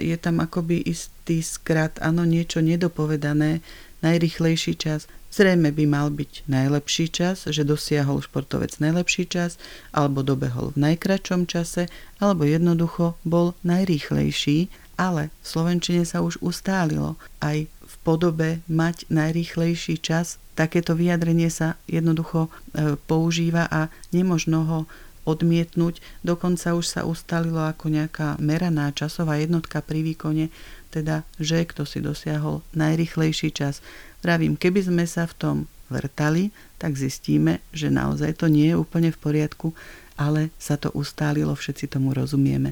je tam akoby istý skrat, áno, niečo nedopovedané, najrýchlejší čas. Zrejme by mal byť najlepší čas, že dosiahol športovec najlepší čas, alebo dobehol v najkračšom čase, alebo jednoducho bol najrýchlejší, ale v slovenčine sa už ustálilo aj v podobe mať najrýchlejší čas. Takéto vyjadrenie sa jednoducho používa a nemožno ho odmietnúť. Dokonca už sa ustalilo ako nejaká meraná časová jednotka pri výkone, teda, že kto si dosiahol najrýchlejší čas. Vravím, keby sme sa v tom vrtali, tak zistíme, že naozaj to nie je úplne v poriadku, ale sa to ustálilo, všetci tomu rozumieme.